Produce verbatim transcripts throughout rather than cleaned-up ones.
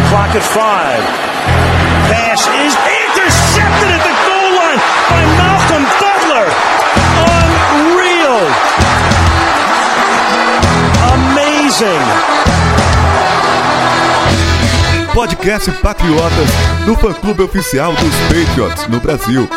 clock at five. Pass is intercepted at the goal line by Malcolm Butler. Unreal. Amazing. Podcast Patriotas, do fã-clube oficial dos Patriots no Brasil.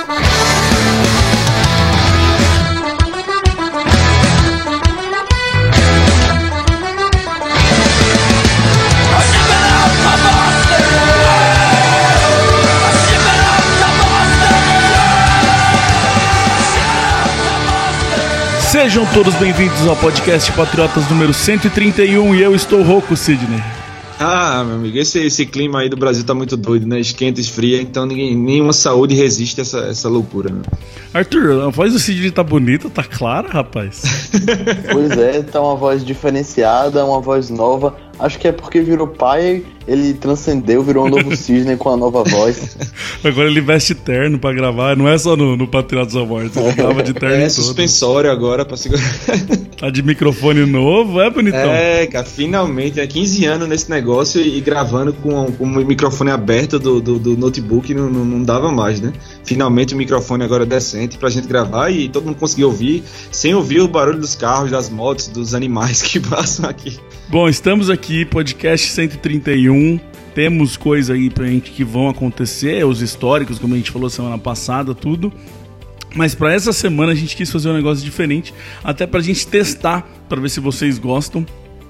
Sejam todos bem-vindos ao podcast Patriotas número cento e trinta e um e eu estou rouco, Sidney. Ah, meu amigo, esse, esse clima aí do Brasil tá muito doido, né? Esquenta, esfria, então ninguém, nenhuma saúde resiste a essa, essa loucura, né? Arthur, a voz do Sidney tá bonita, tá clara, rapaz? Pois é, tá uma voz diferenciada, uma voz nova. Acho que é porque virou pai, ele transcendeu, virou um novo Sidney com a nova voz. Agora ele veste terno pra gravar, não é só no, no Patriotas Awards, ele grava de terno. É todo. suspensório agora pra segurar. Tá de microfone novo, é bonitão. É, cara, finalmente, é quinze anos nesse negócio e gravando com, com o microfone aberto do, do, do notebook não, não, não dava mais, né? Finalmente o microfone agora é decente pra gente gravar e todo mundo conseguir ouvir, sem ouvir o barulho dos carros, das motos, dos animais que passam aqui. Bom, estamos aqui, podcast cento e trinta e um, temos coisa aí pra gente que vão acontecer, os históricos, como a gente falou semana passada, tudo. Mas pra essa semana a gente quis fazer um negócio diferente, até pra gente testar, pra ver se vocês gostam.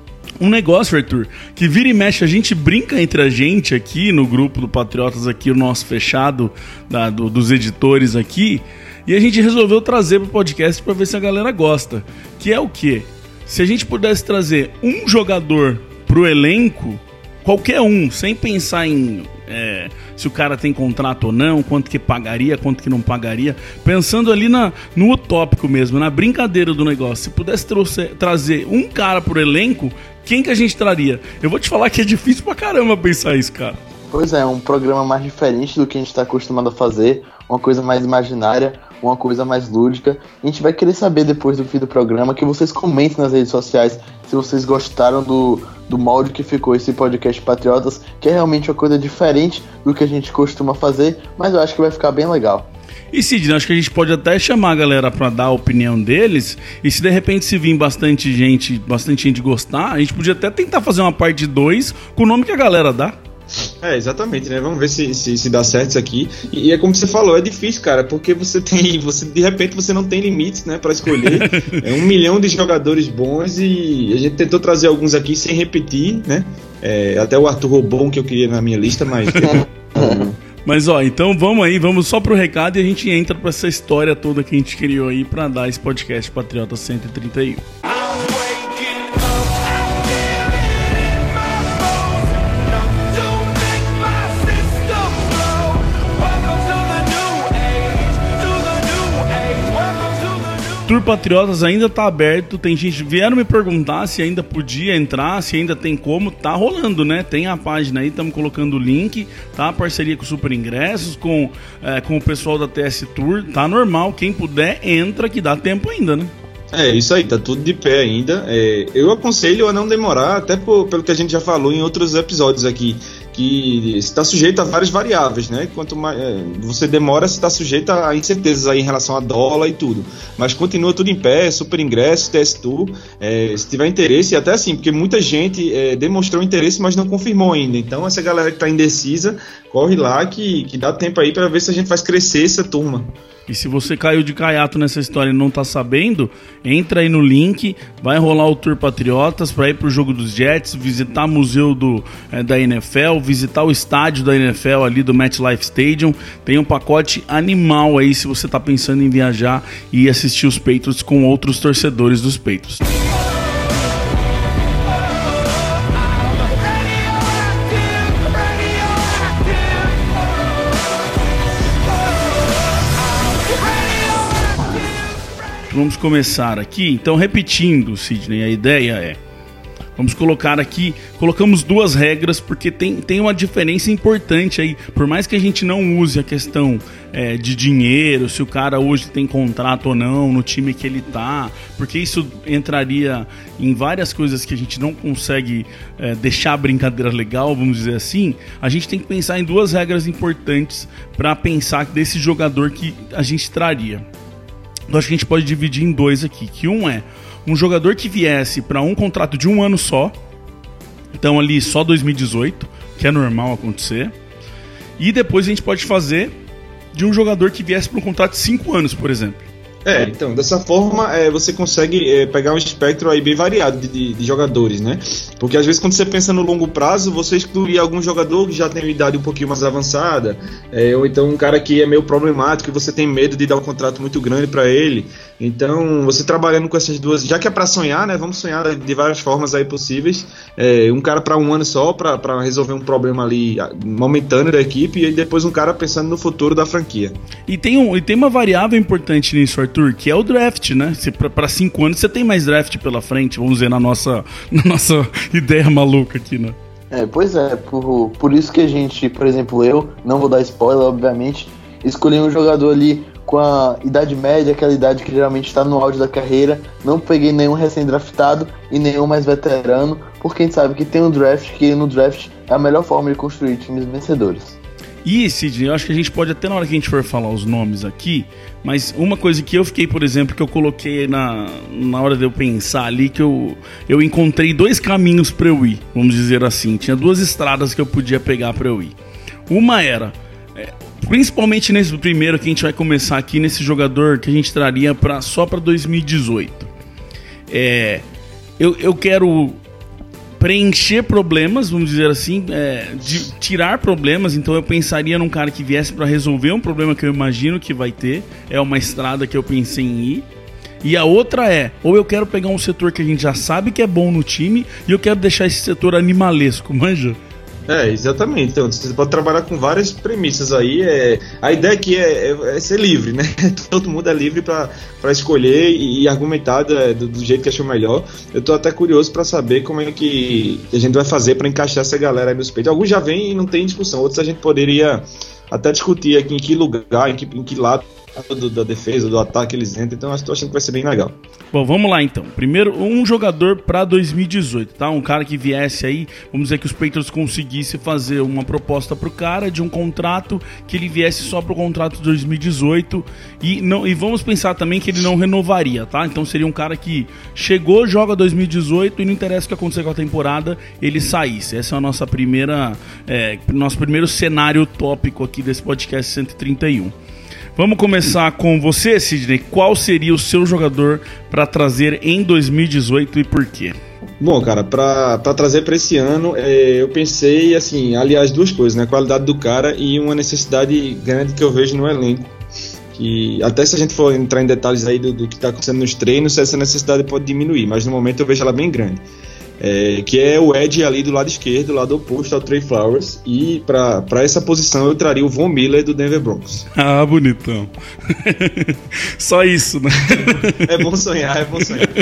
Um negócio, Arthur, que vira e mexe, a gente brinca entre a gente aqui no grupo do Patriotas, aqui o nosso fechado da, do, dos editores aqui, e a gente resolveu trazer pro podcast pra ver se a galera gosta. Que é o quê? Se a gente pudesse trazer um jogador pro elenco, qualquer um, sem pensar em é, se o cara tem contrato ou não, quanto que pagaria, quanto que não pagaria, pensando ali na, no utópico mesmo, na brincadeira do negócio, se pudesse trouxer, trazer um cara pro elenco, quem que a gente traria? Eu vou te falar que é difícil pra caramba pensar isso, cara. Pois é, um programa mais diferente do que a gente está acostumado a fazer, uma coisa mais imaginária, uma coisa mais lúdica. A gente vai querer saber depois do fim do programa, que vocês comentem nas redes sociais se vocês gostaram do, do molde que ficou esse podcast Patriotas, que é realmente uma coisa diferente do que a gente costuma fazer, mas eu acho que vai ficar bem legal. E Sidney, acho que a gente pode até chamar a galera pra dar a opinião deles, e se de repente se vir bastante gente, bastante gente gostar, a gente podia até tentar fazer uma parte dois com o nome que a galera dá. É, exatamente, né? Vamos ver se, se, se dá certo isso aqui. E, e é como você falou, é difícil, cara, porque você tem, você, de repente você não tem limites, né, pra escolher. É um milhão de jogadores bons e a gente tentou trazer alguns aqui sem repetir, né? É, até o Arthur Robon que eu queria na minha lista, mas... Mas ó, então vamos aí, vamos só pro recado e a gente entra pra essa história toda que a gente criou aí pra dar esse podcast Patriota cento e trinta e um. Tour Patriotas ainda tá aberto, tem gente vieram me perguntar se ainda podia entrar, se ainda tem como, tá rolando, né? Tem a página aí, estamos colocando o link, tá? Parceria com o Super Ingressos, com, é, com o pessoal da T S Tour, tá normal, quem puder entra que dá tempo ainda, né? É, isso aí, tá tudo de pé ainda. É, eu aconselho a não demorar, até por, pelo que a gente já falou em outros episódios aqui, que está sujeito a várias variáveis, né? Quanto mais é, você demora, você está sujeito a incertezas aí em relação a dólar e tudo. Mas continua tudo em pé, Super Ingresso, T S Tour, é, se tiver interesse, até assim, porque muita gente é, demonstrou interesse, mas não confirmou ainda. Então, essa galera que está indecisa, corre lá que, que dá tempo aí para ver se a gente faz crescer essa turma. E se você caiu de caiato nessa história e não tá sabendo, entra aí no link, vai rolar o Tour Patriotas para ir pro jogo dos Jets, visitar o museu do, é, da N F L, visitar o estádio da N F L ali do MetLife Stadium. Tem um pacote animal aí se você tá pensando em viajar e assistir os Patriots com outros torcedores dos Patriots. Vamos começar aqui, então repetindo, Sidney, a ideia é, Vamos colocar aqui, colocamos duas regras, porque tem, tem uma diferença importante aí. Por mais que a gente não use a questão é, de dinheiro, se o cara hoje tem contrato ou não no time que ele tá, porque isso entraria em várias coisas que a gente não consegue é, deixar a brincadeira legal, vamos dizer assim. A gente tem que pensar em duas regras importantes para pensar desse jogador que a gente traria. Eu acho que a gente pode dividir em dois aqui, que um é um jogador que viesse para um contrato de um ano só, então ali só dois mil e dezoito, que é normal acontecer, e depois a gente pode fazer de um jogador que viesse para um contrato de cinco anos, por exemplo. É, então, dessa forma é, você consegue é, pegar um espectro aí bem variado de, de, de jogadores, né? Porque às vezes quando você pensa no longo prazo, você excluiria algum jogador que já tem uma idade um pouquinho mais avançada, é, ou então um cara que é meio problemático e você tem medo de dar um contrato muito grande para ele. Então, você trabalhando com essas duas, já que é para sonhar, né? Vamos sonhar de várias formas aí possíveis. É, um cara para um ano só, para resolver um problema ali momentâneo da equipe, e depois um cara pensando no futuro da franquia. E tem, um, e tem uma variável importante nisso, Arthur, que é o draft, né? Para cinco anos você tem mais draft pela frente, vamos dizer, na nossa, na nossa ideia maluca aqui, né? É, pois é, por, por isso que a gente, por exemplo, eu, não vou dar spoiler, obviamente, escolhi um jogador ali com a idade média, aquela idade que geralmente está no auge da carreira. Não peguei nenhum recém-draftado e nenhum mais veterano, porque a gente sabe que tem um draft, que no draft é a melhor forma de construir times vencedores. E, Sidney, eu acho que a gente pode até na hora que a gente for falar os nomes aqui, mas uma coisa que eu fiquei, por exemplo, que eu coloquei na, na hora de eu pensar ali, que eu, eu encontrei dois caminhos para eu ir, vamos dizer assim. Tinha duas estradas que eu podia pegar para eu ir. Uma era, é, principalmente nesse primeiro que a gente vai começar aqui, nesse jogador que a gente traria pra, só para dois mil e dezoito. É, eu, eu quero preencher problemas, vamos dizer assim, é, de tirar problemas. Então eu pensaria num cara que viesse para resolver um problema que eu imagino que vai ter. É uma estrada que eu pensei em ir. E a outra é, ou eu quero pegar um setor que a gente já sabe que é bom no time e eu quero deixar esse setor animalesco, manja? É, exatamente. Então, você pode trabalhar com várias premissas aí. É, a ideia aqui é, é, é ser livre, né? Todo mundo é livre para escolher e, e argumentar do, do jeito que achou melhor. Eu tô até curioso para saber como é que a gente vai fazer para encaixar essa galera aí nos peitos. Alguns já vêm e não tem discussão, outros a gente poderia até discutir aqui em que lugar, em que, em que lado do, da defesa, do ataque eles entram. Então, eu tô achando que vai ser bem legal. Bom, vamos lá então. Primeiro, um jogador para dois mil e dezoito, tá? Um cara que viesse aí, vamos dizer que os Patriots conseguissem fazer uma proposta pro cara de um contrato que ele viesse só pro contrato de dois mil e dezoito e, não, e vamos pensar também que ele não renovaria, tá? Então seria um cara que chegou, joga dois mil e dezoito e não interessa o que acontecer com a temporada, ele saísse. Essa é a nossa primeira, é, nosso primeiro cenário tópico aqui desse podcast cento e trinta e um. Vamos começar com você, Sidney. Qual seria o seu jogador para trazer em dois mil e dezoito e por quê? Bom, cara, para trazer para esse ano, é, eu pensei, assim, aliás, duas coisas, né? A qualidade do cara e uma necessidade grande que eu vejo no elenco. Que até se a gente for entrar em detalhes aí do, do que está acontecendo nos treinos, essa necessidade pode diminuir, mas no momento eu vejo ela bem grande. É, que é o Ed ali do lado esquerdo, lado oposto ao Trey Flowers, e para essa posição eu traria o Von Miller do Denver Broncos. Ah, bonitão. Só isso, né? É bom sonhar, é bom sonhar.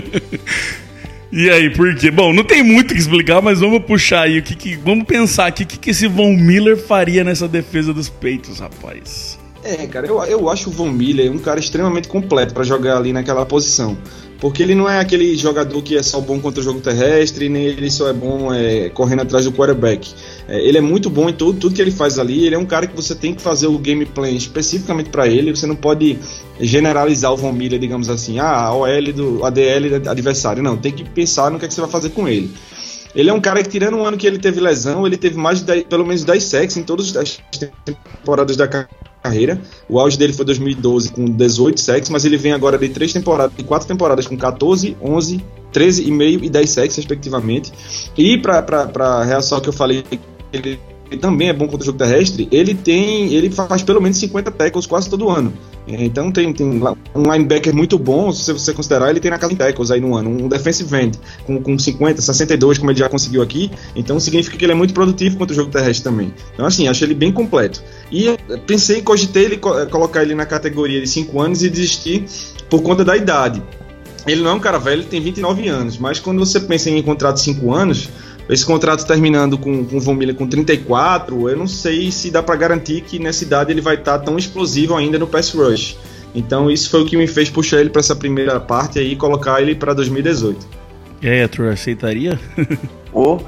E aí, por quê? Bom, não tem muito o que explicar, mas vamos puxar aí, o que, que vamos pensar aqui, o que, que esse Von Miller faria nessa defesa dos Patriots, rapaz? É, cara, eu, eu acho o Von Miller um cara extremamente completo para jogar ali naquela posição. Porque ele não é aquele jogador que é só bom contra o jogo terrestre, nem ele só é bom é, correndo atrás do quarterback. É, ele é muito bom em tudo, tudo que ele faz ali. Ele é um cara que você tem que fazer o game plan especificamente para ele. Você não pode generalizar o Von Miller, digamos assim, ah, a O L do A D L do adversário. Não, tem que pensar no que, é que você vai fazer com ele. Ele é um cara que, tirando um ano que ele teve lesão, ele teve mais de dez, pelo menos dez sacks em todas as temporadas da carreira. O auge dele foi dois mil e doze com dezoito sacks, mas ele vem agora de três temporadas, de quatro temporadas com catorze, onze, treze e meio e dez sacks respectivamente. E para realçar o que eu falei, ele também é bom contra o jogo terrestre, ele tem, ele faz pelo menos cinquenta tackles quase todo ano. Então tem, tem um linebacker muito bom, se você considerar, ele tem na casa de tackles aí no ano, um defensive end com, com cinquenta, sessenta e dois, como ele já conseguiu aqui. Então significa que ele é muito produtivo contra o jogo terrestre também. Então assim, acho ele bem completo. E pensei, cogitei ele, colocar ele na categoria de cinco anos e desistir por conta da idade. ele não é um cara velho, ele tem vinte e nove anos, mas quando você pensa em contrato de cinco anos, esse contrato terminando com, com o Von Miller com trinta e quatro, eu não sei se dá para garantir que nessa idade ele vai estar tá tão explosivo ainda no pass rush. Então isso foi o que me fez puxar ele para essa primeira parte aí e colocar ele para dois mil e dezoito. E aí, Arthur, aceitaria? Oh,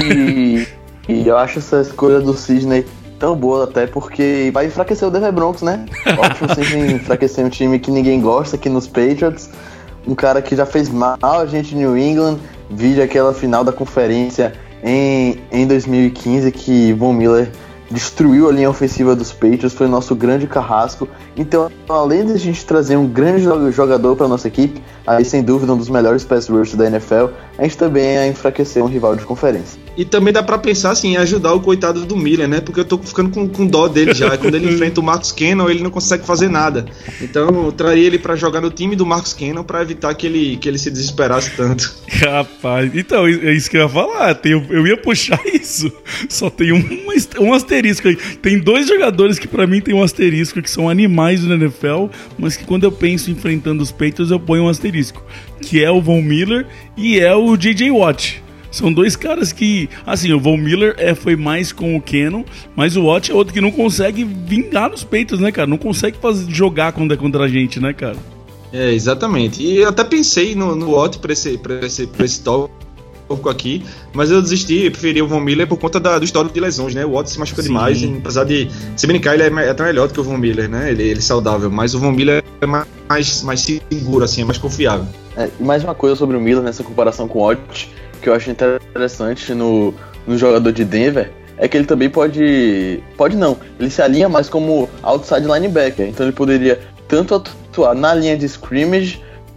e, e eu acho essa escolha do Sidney tão boa até porque vai enfraquecer o Denver Broncos, né? Ótimo sempre enfraquecer um time que ninguém gosta aqui nos Patriots. Um cara que já fez mal a gente em New England, vide aquela final da conferência em, em dois mil e quinze que Von Miller destruiu a linha ofensiva dos Patriots, foi o nosso grande carrasco. Então, além de a gente trazer um grande jogador para nossa equipe, aí sem dúvida um dos melhores pass rushers da N F L, a gente também é enfraquecer um rival de conferência. E também dá pra pensar assim, em ajudar o coitado do Miller, né? Porque eu tô ficando com, com dó dele já. Quando ele enfrenta o Marcus Cannon, ele não consegue fazer nada. Então eu traria ele pra jogar no time do Marcus Cannon pra evitar que ele, que ele se desesperasse tanto. Rapaz, então, é isso que eu ia falar. Tem, eu ia puxar isso. Só tem um, um asterisco aí. Tem dois jogadores que pra mim tem um asterisco, que são animais do N F L, mas que quando eu penso enfrentando os Patriots, eu ponho um asterisco. Que é o Von Miller e é o J J Watt. São dois caras que, assim, o Von Miller é, foi mais com o Cannon, mas o Watt é outro que não consegue vingar nos peitos, né, cara? Não consegue fazer, jogar quando é contra a gente, né, cara? É, exatamente. E eu até pensei no, no Watt pra esse, pra esse, pra esse tópico aqui, mas eu desisti, eu preferi o Von Miller por conta da, do histórico de lesões, né? O Watt se machuca Sim. demais, e, apesar de, se brincar, ele é até melhor do que o Von Miller, né? Ele, ele é saudável, mas o Von Miller é mais, mais seguro, assim, é mais confiável. É, e mais uma coisa sobre o Miller nessa comparação com o Watt, que eu acho interessante no, no jogador de Denver, é que ele também pode... Pode não, ele se alinha mais como outside linebacker, então ele poderia tanto atuar na linha de scrimmage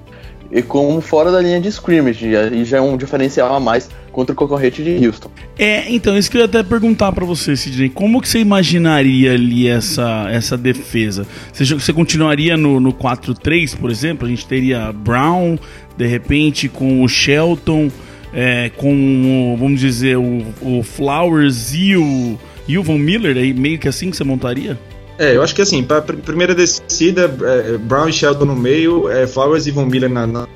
e como fora da linha de scrimmage, e já é um diferencial a mais contra o concorrente de Houston. É, então, isso que eu ia até perguntar pra você, Sidney, como que você imaginaria ali essa, essa defesa? Você, você continuaria no, no quatro três, por exemplo? A gente teria Brown, de repente, com o Shelton... É, com, vamos dizer, o, o Flowers e o, e o Von Miller, aí meio que assim que você montaria? É, eu acho que assim, para a primeira descida, é, Brown e Shelton no meio, é, Flowers e Von Miller na, na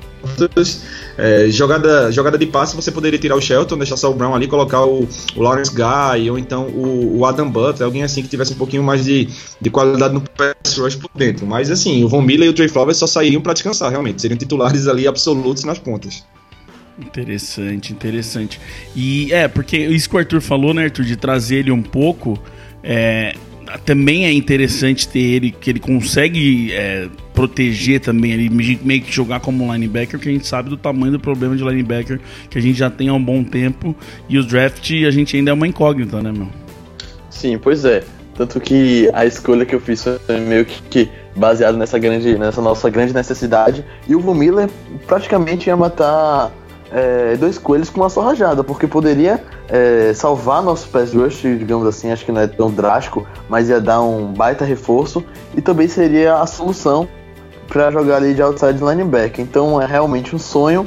é, jogada, jogada de passe, você poderia tirar o Shelton, deixar só o Brown ali, colocar o, o Lawrence Guy, ou então o, o Adam Butler, alguém assim que tivesse um pouquinho mais de, de qualidade no pass rush por dentro. Mas assim, o Von Miller e o Trey Flowers só sairiam para descansar, realmente, seriam titulares ali absolutos nas pontas. Interessante, interessante. E é, porque isso que o Arthur falou, né, Arthur, de trazer ele um pouco, é, também é interessante ter ele, que ele consegue é, proteger também, ele meio que jogar como um linebacker, que a gente sabe do tamanho do problema de linebacker que a gente já tem há um bom tempo, e o draft a gente ainda é uma incógnita, né, meu? Sim, pois é. Tanto que a escolha que eu fiz foi meio que, que baseado nessa, grande, nessa nossa grande necessidade, e o Von Miller praticamente ia matar... É, dois coelhos com uma só rajada, porque poderia é, salvar nosso pass rush, digamos assim, acho que não é tão drástico, mas ia dar um baita reforço e também seria a solução para jogar ali de outside linebacker. Então é realmente um sonho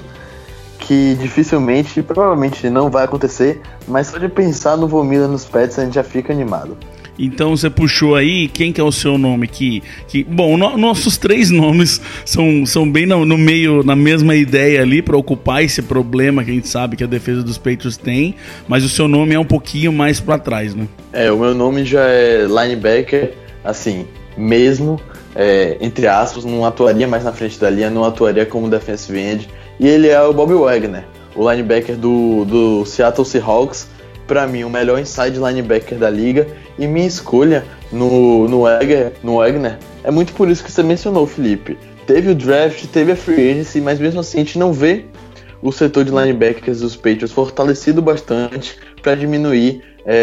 que dificilmente, provavelmente não vai acontecer, mas só de pensar no Von Miller nos Pets a gente já fica animado. Então você puxou aí, quem que é o seu nome que, que bom, no, nossos três nomes são, são bem no, no meio, na mesma ideia ali, para ocupar esse problema que a gente sabe que a defesa dos Patriots tem, mas o seu nome é um pouquinho mais para trás, né? É, o meu nome já é linebacker, assim, mesmo, é, entre aspas, não atuaria mais na frente da linha, não atuaria como defensive end, e ele é o Bobby Wagner, o linebacker do, do Seattle Seahawks, para mim o melhor inside linebacker da liga, e minha escolha no, no, Wagner, no Wagner é muito por isso que você mencionou, Felipe. Teve o draft, teve a free agency, mas mesmo assim a gente não vê o setor de linebackers dos Patriots fortalecido bastante para diminuir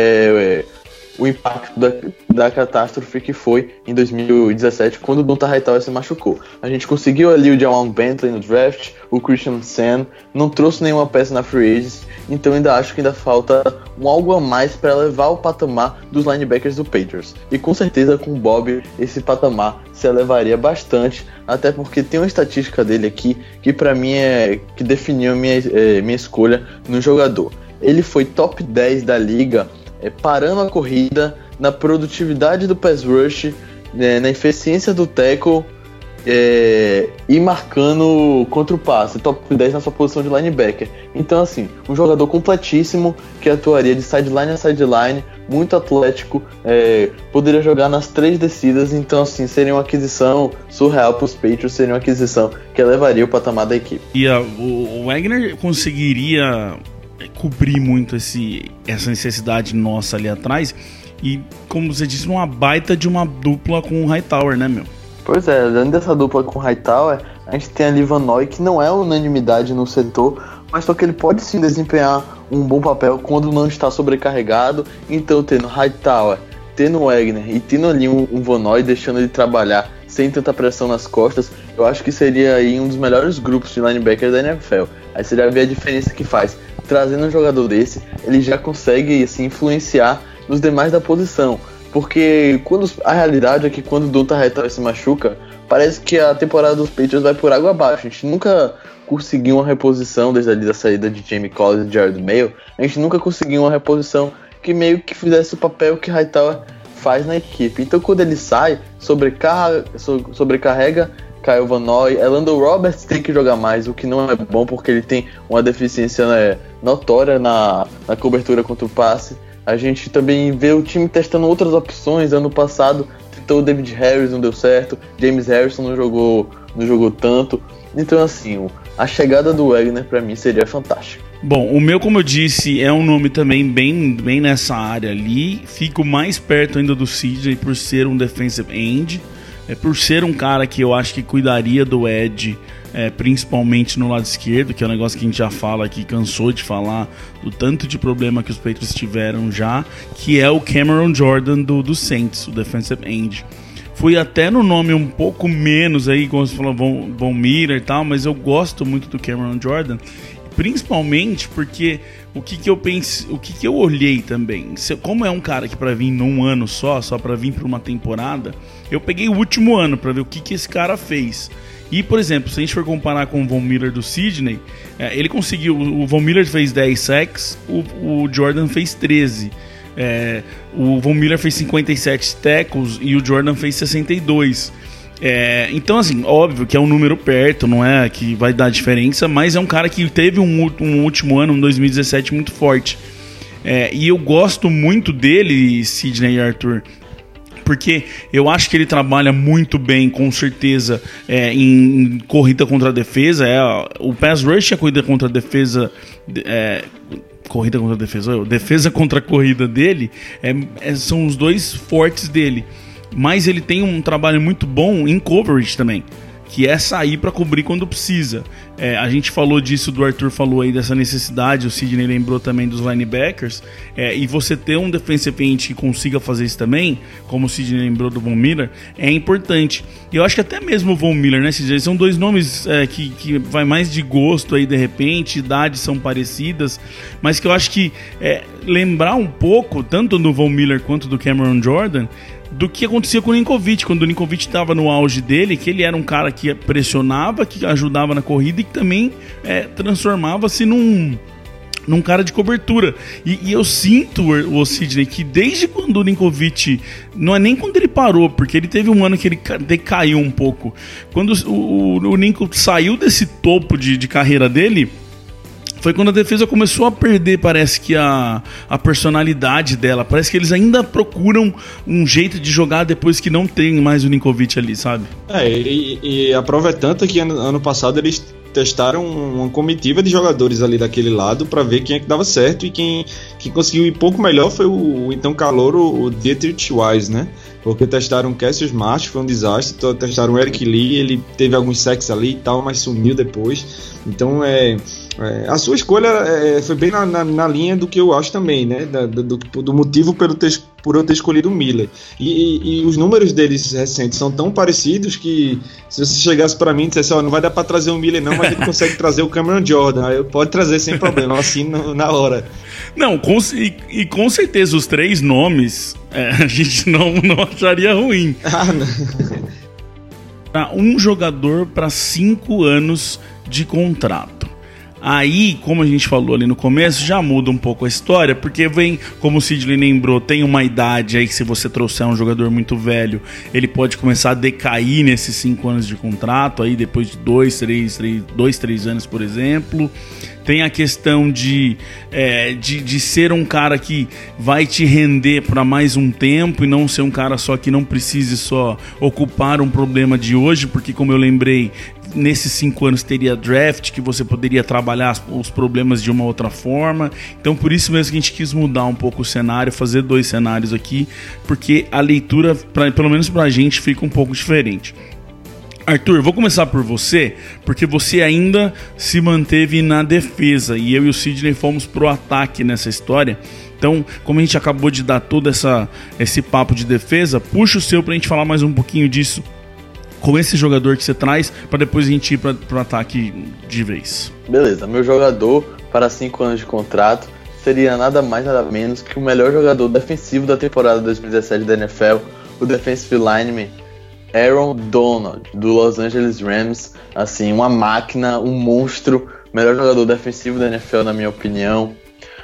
é, o impacto da, da catástrofe que foi em dois mil e dezessete, quando o Donta Hightower se machucou. A gente conseguiu ali o Jawan Bentley no draft, o Christian Sen, não trouxe nenhuma peça na free agency, então ainda acho que ainda falta um algo a mais para elevar o patamar dos linebackers do Patriots. E com certeza com o Bob esse patamar se elevaria bastante, até porque tem uma estatística dele aqui que para mim é que definiu a minha, é, minha escolha no jogador. Ele foi top dez da liga, é, parando a corrida, na produtividade do pass rush, é, na eficiência do tackle é, e marcando contra o passe, top dez na sua posição de linebacker. Então, assim, um jogador completíssimo que atuaria de sideline a sideline, muito atlético, é, poderia jogar nas três descidas. Então, assim, seria uma aquisição surreal para os Patriots, seria uma aquisição que elevaria o patamar da equipe. E a, o, o Wagner conseguiria cobrir muito esse, essa necessidade nossa ali atrás. E, como você disse, uma baita de uma dupla com o Hightower, né, meu? Pois é, além dessa dupla com o Hightower, a gente tem a Van Noy, que não é unanimidade no setor, mas só que ele pode sim desempenhar um bom papel quando não está sobrecarregado. Então, tendo Hightower, tendo Wagner e tendo ali um, um Van Noy deixando ele trabalhar sem tanta pressão nas costas, eu acho que seria aí um dos melhores grupos de linebacker da N F L. Aí você já vê a diferença que faz. Trazendo um jogador desse, ele já consegue assim, influenciar nos demais da posição. Porque quando, a realidade é que quando o Donta Hightower se machuca, parece que a temporada dos Patriots vai por água abaixo. A gente nunca conseguiu uma reposição desde ali da saída de Jamie Collins e Jared Mayo. A gente nunca conseguiu uma reposição que meio que fizesse o papel que Hightower faz na equipe. Então quando ele sai, sobrecarrega, sobrecarrega Kyle Van Noy. Elandon Roberts tem que jogar mais, o que não é bom porque ele tem uma deficiência, né, notória na, na cobertura contra o passe. A gente também vê o time testando outras opções. Ano passado tentou o David Harris, não deu certo. James Harrison não jogou, não jogou tanto. Então, assim, a chegada do Wagner pra mim seria fantástica. Bom, o meu, como eu disse, é um nome também bem, bem nessa área ali. Fico mais perto ainda do Sidney por ser um defensive end. É, por ser um cara que eu acho que cuidaria do edge, é, principalmente no lado esquerdo, que é um negócio que a gente já fala aqui, cansou de falar do tanto de problema que os Patriots tiveram já, que é o Cameron Jordan do, do Saints, o defensive end. Fui até no nome um pouco menos aí, como você falou, Von, Von Miller e tal, mas eu gosto muito do Cameron Jordan, principalmente porque o que, que eu pense, o que, que eu olhei também, se, como é um cara que para vir num ano só, só para vir para uma temporada, eu peguei o último ano para ver o que, que esse cara fez. E, por exemplo, se a gente for comparar com o Von Miller do Sidney, é, ele conseguiu, o Von Miller fez dez sacks, o, o Jordan fez treze. É, o Von Miller fez cinquenta e sete tackles e o Jordan fez sessenta e dois. É, então, assim, óbvio que é um número perto, não é que vai dar diferença, mas é um cara que teve um, um último ano, um dois mil e dezessete, muito forte. É, e eu gosto muito dele, Sidney e Arthur, porque eu acho que ele trabalha muito bem, com certeza, é, em, em corrida contra a defesa. É, o pass rush e a corrida contra a defesa... É, corrida contra a defesa, defesa contra a corrida dele, é, é, são os dois fortes dele. Mas ele tem um trabalho muito bom em coverage também, que é sair para cobrir quando precisa. É, a gente falou disso, do Arthur falou aí dessa necessidade, o Sidney lembrou também dos linebackers, é, e você ter um defensive end que consiga fazer isso também, como o Sidney lembrou do Von Miller, é importante. E eu acho que até mesmo o Von Miller, né, Sidney, são dois nomes é, que, que vai mais de gosto aí de repente, idades são parecidas, mas que eu acho que é, lembrar um pouco, tanto do Von Miller quanto do Cameron Jordan, do que acontecia com o Ninkovich, quando o Ninkovich estava no auge dele, que ele era um cara que pressionava, que ajudava na corrida e que também é, transformava-se num, num cara de cobertura. E, e eu sinto, o Sidney, que desde quando o Ninkovich, não é nem quando ele parou, porque ele teve um ano que ele decaiu um pouco, quando o, o, o Ninko saiu desse topo de, de carreira dele, foi quando a defesa começou a perder, parece que a, a personalidade dela. Parece que eles ainda procuram um jeito de jogar depois que não tem mais o Ninkovich ali, sabe? É, e, e a prova é tanta que ano, ano passado eles testaram uma comitiva de jogadores ali daquele lado para ver quem é que dava certo, e quem, quem conseguiu ir pouco melhor foi o, o então calouro, o Dietrich Wise, né? Porque testaram o Cassius Marsh, foi um desastre. Testaram o Eric Lee, ele teve alguns sacks ali e tal, mas sumiu depois. Então, é, é a sua escolha é, foi bem na, na, na linha do que eu acho também, né? Da, do, do motivo pelo ter, por eu ter escolhido o Miller. E, e, e os números deles recentes são tão parecidos que se você chegasse para mim e dissesse, ó, não vai dar para trazer o Miller não, mas a gente consegue trazer o Cameron Jordan. Aí eu pode trazer sem problema, assim no, na hora. Não, com, e, e com certeza os três nomes é, a gente não, não acharia ruim. Ah, não. Um jogador para cinco anos de contrato. Aí, como a gente falou ali no começo, já muda um pouco a história, porque vem, como o Sidney lembrou, tem uma idade aí que se você trouxer um jogador muito velho, ele pode começar a decair nesses cinco anos de contrato, aí depois de dois, três, três, dois, três anos, por exemplo. Tem a questão de, é, de, de ser um cara que vai te render para mais um tempo e não ser um cara só que não precise só ocupar um problema de hoje, porque como eu lembrei, nesses cinco anos teria draft, que você poderia trabalhar os problemas de uma outra forma. Então por isso mesmo que a gente quis mudar um pouco o cenário, fazer dois cenários aqui, porque a leitura, pra, pelo menos pra gente, fica um pouco diferente. Arthur, vou começar por você, porque você ainda se manteve na defesa e eu e o Sidney fomos pro ataque nessa história. Então, como a gente acabou de dar todo essa, esse papo de defesa, puxa o seu pra gente falar mais um pouquinho disso com esse jogador que você traz, para depois a gente ir para o ataque de vez. Beleza, meu jogador para cinco anos de contrato seria nada mais nada menos que o melhor jogador defensivo da temporada dois mil e dezessete da N F L, o defensive lineman Aaron Donald, do Los Angeles Rams. Assim, uma máquina, um monstro, melhor jogador defensivo da N F L na minha opinião.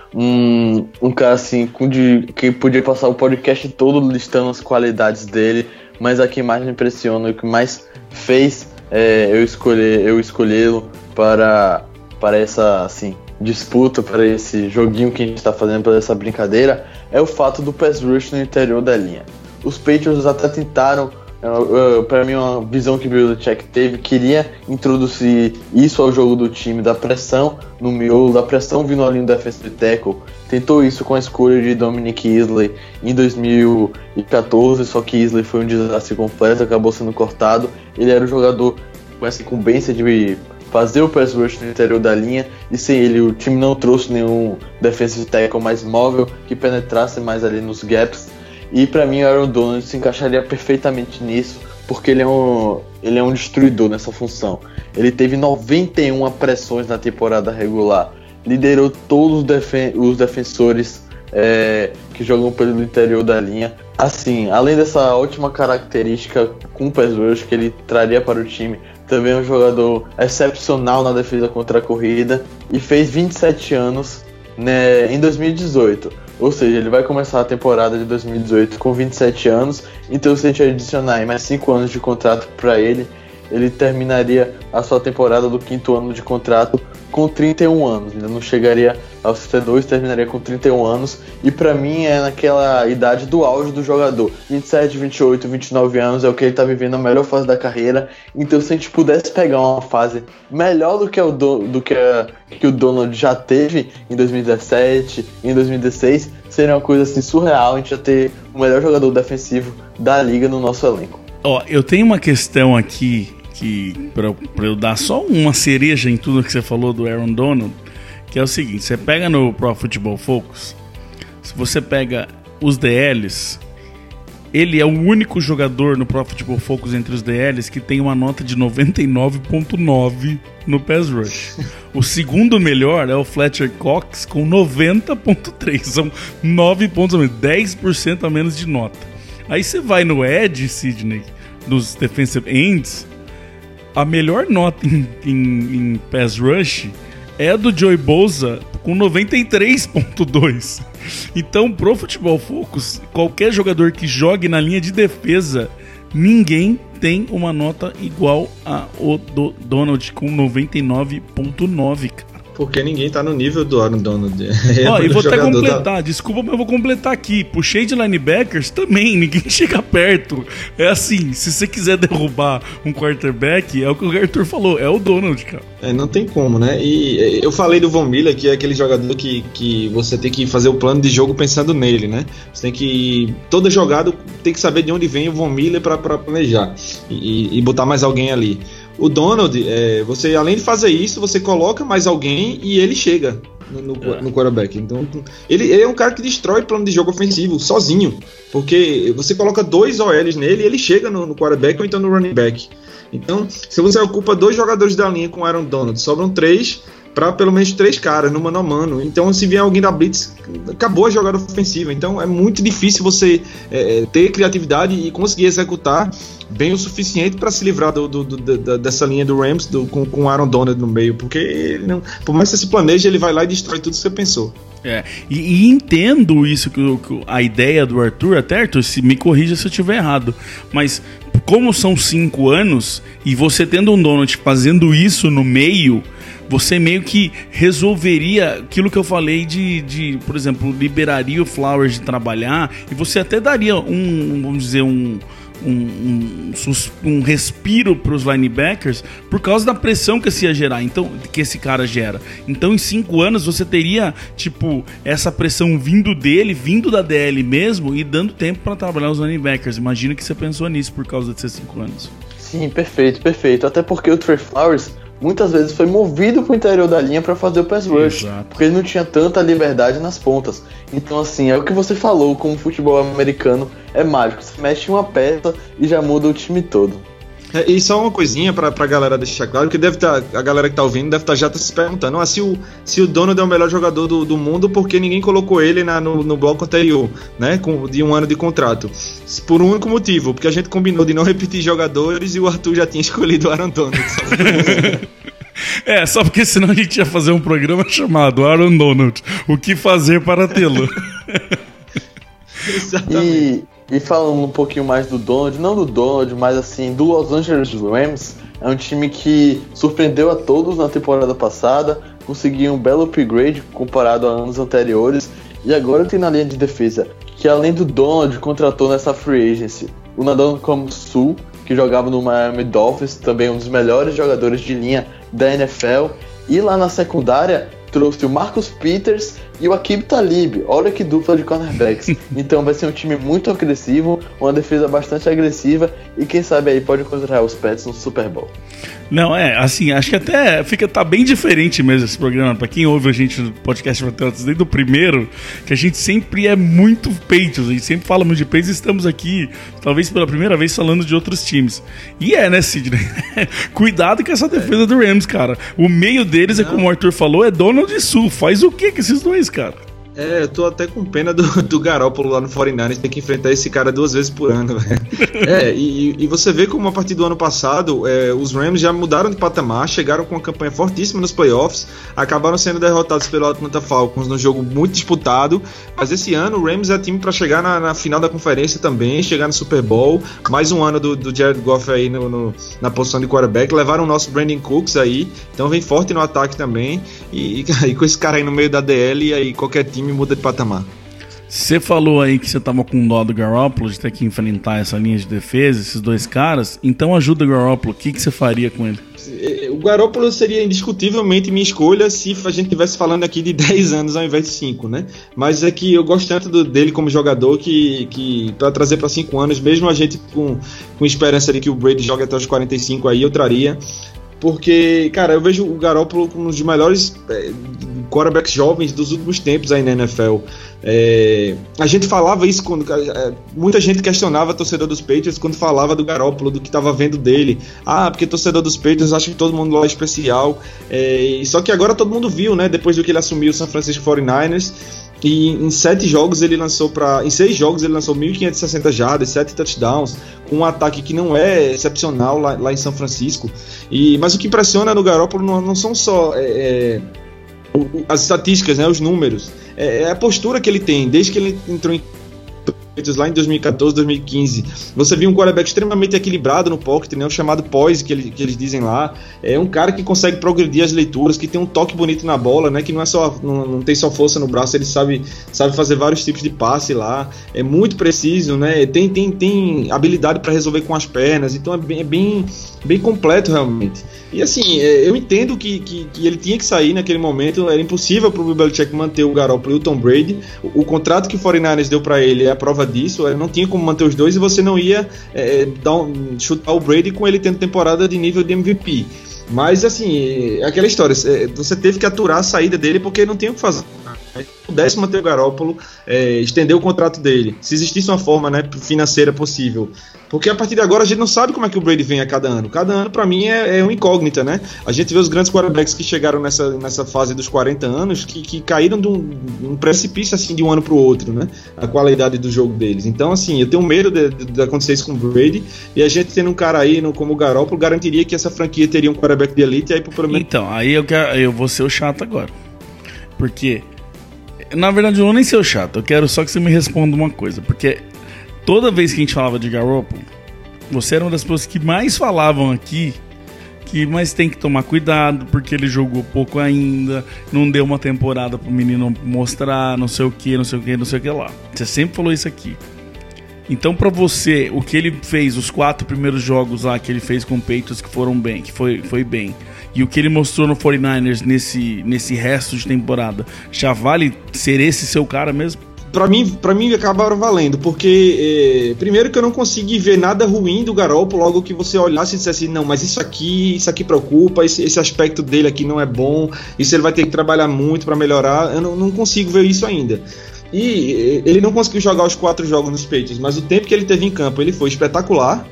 Um, um cara assim de, que podia passar o podcast todo listando as qualidades dele, mas a que mais me impressiona e o que mais fez é, eu escolher eu escolhê-lo para, para essa assim, disputa, para esse joguinho que a gente está fazendo, para essa brincadeira, é o fato do pass rush no interior da linha. Os Patriots até tentaram, uh, uh, para mim uma visão que o Belichick teve, queria introduzir isso ao jogo do time, da pressão no miolo, da pressão vindo ali no defensive tackle. Tentou isso com a escolha de Dominic Easley em dois mil e catorze, só que Easley foi um desastre completo, acabou sendo cortado. Ele era o jogador com essa incumbência de fazer o pass rush no interior da linha, e sem ele o time não trouxe nenhum defensive tackle mais móvel que penetrasse mais ali nos gaps. E para mim o Aaron Donald se encaixaria perfeitamente nisso, porque ele é um, ele é um destruidor nessa função. Ele teve noventa e uma pressões na temporada regular, liderou todos os, defen- os defensores é, que jogam pelo interior da linha. Assim, além dessa ótima característica com o pass rush que ele traria para o time, também é um jogador excepcional na defesa contra a corrida, e fez vinte e sete anos, né, em dois mil e dezoito. Ou seja, ele vai começar a temporada de dois mil e dezoito com vinte e sete anos, então se a gente adicionar mais cinco anos de contrato para ele, ele terminaria a sua temporada do quinto ano de contrato com trinta e um anos, ainda não chegaria aos trinta e dois, terminaria com trinta e um anos, e pra mim é naquela idade do auge do jogador, vinte e sete, vinte e oito, vinte e nove anos é o que ele tá vivendo, a melhor fase da carreira. Então se a gente pudesse pegar uma fase melhor do que, o, do, do que, a, que o Donald já teve em dois mil e dezessete, em dois mil e dezesseis, seria uma coisa assim surreal, a gente ia ter o melhor jogador defensivo da liga no nosso elenco. Ó, eu tenho uma questão aqui que pra, pra eu dar só uma cereja em tudo que você falou do Aaron Donald, que é o seguinte: você pega no Pro Football Focus, se você pega os D Ls, ele é o único jogador no Pro Football Focus entre os D Ls que tem uma nota de noventa e nove ponto nove no pass rush. O segundo melhor é o Fletcher Cox com noventa ponto três, são nove pontos a menos, dez por cento a menos de nota. Aí você vai no Edge, Sidney, dos defensive ends, a melhor nota em, em, em pass rush é a do Joey Bosa com noventa e três ponto dois. Então, pro Futebol Focus, qualquer jogador que jogue na linha de defesa, ninguém tem uma nota igual a o do Donald com noventa e nove ponto nove, cara. Porque ninguém tá no nível do Aaron Donald. Ó, e vou até completar, da... desculpa, mas eu vou completar aqui. Puxei de linebackers também, ninguém chega perto. É assim, se você quiser derrubar um quarterback, é o que o Arthur falou, é o Donald, cara. É, não tem como, né? E eu falei do Von Miller, que é aquele jogador que, que você tem que fazer o plano de jogo pensando nele, né? Você tem que... Toda jogada tem que saber de onde vem o Von Miller pra, pra planejar e, e botar mais alguém ali. O Donald, é, você além de fazer isso, você coloca mais alguém e ele chega no, no, é. no quarterback. Então, ele, ele é um cara que destrói plano de jogo ofensivo sozinho, porque você coloca dois O Ls nele e ele chega no, no quarterback ou então no running back. Então, se você ocupa dois jogadores da linha com o Aaron Donald, sobram três, para pelo menos três caras no mano a mano. Então, se vier alguém da blitz, acabou a jogada ofensiva. Então, é muito difícil você é, ter criatividade e conseguir executar bem o suficiente para se livrar do, do, do, do, dessa linha do Rams do, com, com o Aaron Donald no meio, porque ele não, por mais que você se planeje, ele vai lá e destrói tudo que você pensou. É, e, e entendo isso, que, que a ideia do Arthur, até Arthur, se me corrija se eu estiver errado, mas como são cinco anos e você tendo um Donald fazendo isso no meio, você meio que resolveria aquilo que eu falei de, de, por exemplo, liberaria o Flowers de trabalhar e você até daria um, vamos dizer, um Um, um, um respiro para os linebackers por causa da pressão que esse ia gerar, então, que esse cara gera. Então em cinco anos você teria tipo essa pressão vindo dele, vindo da D L mesmo e dando tempo para trabalhar os linebackers. Imagino que você pensou nisso por causa de ser cinco anos. Sim, perfeito, perfeito. Até porque o Trey Flowers muitas vezes foi movido pro interior da linha para fazer o pass rush. Exato. Porque ele não tinha tanta liberdade nas pontas. Então assim, é o que você falou, como o futebol americano é mágico, você mexe uma peça e já muda o time todo. É, e só uma coisinha pra, pra galera deixar claro, que deve tá, a galera que tá ouvindo deve estar tá já tá se perguntando, ah, se, o, se o Donald é o melhor jogador do, do mundo, porque ninguém colocou ele na, no, no bloco anterior, né, com, de um ano de contrato. Por um único motivo, porque a gente combinou de não repetir jogadores e o Arthur já tinha escolhido o Aaron Donald. É, só porque senão a gente ia fazer um programa chamado Aaron Donald, o que fazer para tê-lo. Exatamente. E... E falando um pouquinho mais do Donald, não do Donald, mas assim, do Los Angeles Rams, é um time que surpreendeu a todos na temporada passada, conseguiu um belo upgrade comparado a anos anteriores, e agora tem na linha de defesa, que além do Donald, contratou nessa free agency o Ndamukong Suh, que jogava no Miami Dolphins, também um dos melhores jogadores de linha da N F L, e lá na secundária trouxe o Marcus Peters e o Aqib Talib. Olha que dupla de cornerbacks. Então vai ser um time muito agressivo, uma defesa bastante agressiva e quem sabe aí pode encontrar os Pets no Super Bowl. Não, é, assim, acho que até fica, tá bem diferente mesmo esse programa. Pra quem ouve a gente no podcast Patriotas desde o primeiro, que a gente sempre é muito Patriots, a gente sempre fala muito de Patriots e estamos aqui, talvez pela primeira vez, falando de outros times. E é, né, Sidney? Cuidado com essa defesa do Rams, cara. O meio deles, é como o Arthur falou, é Donald e Suh. Faz o que com esses dois, cara? É, eu tô até com pena do, do Garoppolo lá no quarenta e nove ers, tem que enfrentar esse cara duas vezes por ano, velho. É, e, e você vê como a partir do ano passado, é, os Rams já mudaram de patamar, chegaram com uma campanha fortíssima nos playoffs, acabaram sendo derrotados pelo Atlanta Falcons num jogo muito disputado, mas esse ano o Rams é time pra chegar na, na final da conferência também, chegar no Super Bowl, mais um ano do, do Jared Goff aí no, no, na posição de quarterback, levaram o nosso Brandon Cooks aí, então vem forte no ataque também, e, e, e com esse cara aí no meio da D L, aí qualquer time muda de patamar. Você falou aí que você tava com dó do Garoppolo de ter que enfrentar essa linha de defesa, esses dois caras, então ajuda o Garoppolo, o que, que você faria com ele? O Garoppolo seria indiscutivelmente minha escolha se a gente estivesse falando aqui de dez anos ao invés de cinco, né? Mas é que eu gosto tanto do, dele como jogador que, que para trazer para cinco anos, mesmo a gente com, com esperança de que o Brady jogue até os quarenta e cinco aí, eu traria. Porque, cara, eu vejo o Garoppolo como um dos melhores é, quarterbacks jovens dos últimos tempos aí na N F L. É, a gente falava isso quando é, muita gente questionava torcedor dos Patriots quando falava do Garoppolo, do que estava vendo dele. Ah, porque torcedor dos Patriots acha que todo mundo lá é especial. É, só que agora todo mundo viu, né? Depois do que ele assumiu o San Francisco quarenta e nove ers. E em sete jogos ele lançou para em seis jogos ele lançou mil quinhentas e sessenta jardas, sete touchdowns, com um ataque que não é excepcional lá, lá em São Francisco. E mas o que impressiona no Garoppolo não, não são só é, é, as estatísticas, né, os números, é, é a postura que ele tem desde que ele entrou em lá em dois mil e catorze, dois mil e quinze. Você viu um quarterback extremamente equilibrado no pocket, né, o chamado poise que, ele, que eles dizem lá. É um cara que consegue progredir as leituras, que tem um toque bonito na bola, né, que não é só não, não tem só força no braço, ele sabe, sabe fazer vários tipos de passe lá. É muito preciso, né? Tem, tem, tem habilidade para resolver com as pernas, então é bem, é bem, bem completo realmente. E assim, eu entendo que, que, que ele tinha que sair naquele momento, era impossível para o Bill Belichick manter o Garoppolo e o Tom Brady. O, o contrato que o quarenta e nove ers deu para ele é a prova disso, não tinha como manter os dois e você não ia é, dar um, chutar o Brady com ele tendo temporada de nível de M V P. Mas assim, é aquela história, você teve que aturar a saída dele porque não tinha o que fazer. pudesse manter o Garoppolo, é, estender o contrato dele, se existisse uma forma, né, financeira possível. Porque a partir de agora a gente não sabe como é que o Brady vem a cada ano. Cada ano, pra mim, é, é uma incógnita, né? A gente vê os grandes quarterbacks que chegaram nessa, nessa fase dos quarenta anos, que, que caíram de um, de um precipício, assim, de um ano pro outro, né? A qualidade do jogo deles. Então, assim, eu tenho medo de, de, de acontecer isso com o Brady, e a gente tendo um cara aí no, como o Garoppolo, garantiria que essa franquia teria um quarterback de elite, e aí, pelo menos... Então, aí eu, quero, eu vou ser o chato agora. Porque, na verdade, eu não vou nem ser o chato, eu quero só que você me responda uma coisa, porque... Toda vez que a gente falava de Garoppolo, você era uma das pessoas que mais falavam aqui que mas tem que tomar cuidado porque ele jogou pouco ainda, não deu uma temporada pro menino mostrar, não sei o que, não sei o que, não sei o que lá. Você sempre falou isso aqui. Então, pra você, o que ele fez, os quatro primeiros jogos lá que ele fez com o Patriots que foram bem, que foi, foi bem, e o que ele mostrou no forty-niners nesse, nesse resto de temporada, já vale ser esse seu cara mesmo? Pra mim, pra mim acabaram valendo, porque é, primeiro que eu não consegui ver nada ruim do Garoppolo, logo que você olhasse e dissesse assim, não, mas isso aqui, isso aqui preocupa, esse, esse aspecto dele aqui não é bom, isso ele vai ter que trabalhar muito pra melhorar, eu não, não consigo ver isso ainda. E ele não conseguiu jogar os quatro jogos nos Patriots, mas o tempo que ele teve em campo, ele foi espetacular.